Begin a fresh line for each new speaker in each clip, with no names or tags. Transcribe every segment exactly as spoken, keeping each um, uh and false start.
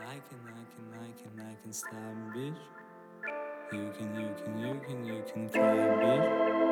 I can, I can, I can, I can stop, bitch. You can, you can, you can, you can cry, bitch.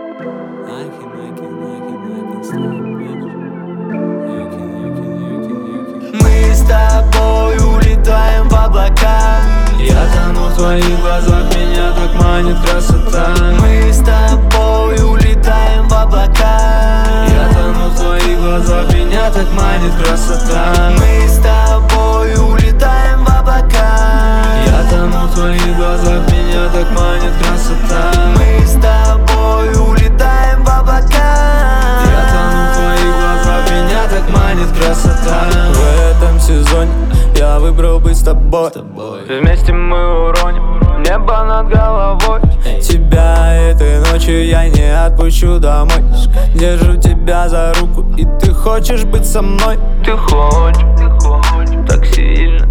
I can, I can, I can, I can stop, bitch. You can, you can, you can, you can.
Мы с тобой улетаем в облака. Я тону в твоих глазах, меня так манит красота. Мы с тобой улетаем в облака. Я тону в твоих глазах, меня так манит красота. Мы с тобой улетаем в облака. Я тону в твоих глазах, меня так манит красота. Мы с тобой улетаем в облака. Я тону в твоих глазах, меня так манит красота. В этом сезоне я выбрал быть с тобой. Вместе мы уроним небо над головой. Тебя этой ночью я не отпущу домой. Держу тебя за руку, и ты хочешь быть со мной. Ты хочешь, так сильно,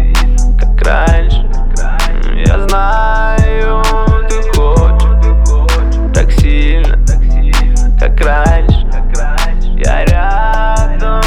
как раньше. Я знаю, ты хочешь, так сильно, как раньше. Я рядом.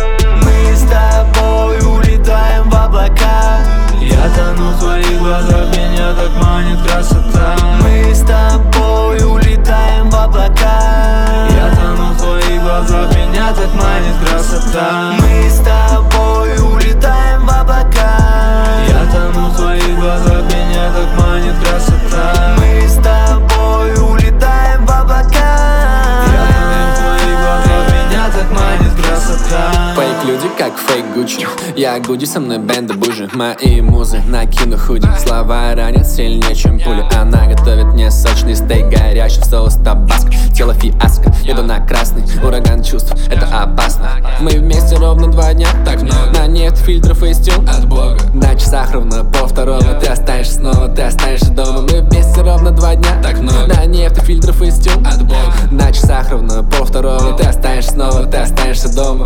Мы с тобой улетаем в облака. Я тону в твоих глазах, меня так манит красота. Мы с тобой улетаем в облака. Я тону в твоих глазах, меня так манит красота. Мы с тобой улетаем в облака. Я тону в твоих глазах, меня так манит красота. Мы с тобой улетаем в облака. Я тону в твоих глазах, меня так манит красота.
Фейк люди, как фейк Гуччи. Я Гуди, со мной бенда Бужи. Мои музы, накину худи. Слова ранят сильнее, чем пули. Она готовит мне сочный стейк, горящий в соус табаско. Тело фиаско, еду на красный. Ураган чувств, это опасно. Мы вместе ровно два дня, так много. На нет фильтров и стил от Бога. На часах ровно пол второго. Ты останешься снова, ты останешься дома. Мы вместе ровно два дня, так много. На нефть фильтров и стил от Бога. На часах ровно пол второго. Ты останешься снова, ты останешься дома.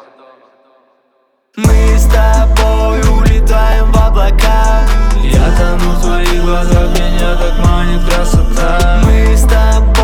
Мы с тобой улетаем в облака. Я тону в твоих глазах, меня так манит красота. Мы с тобой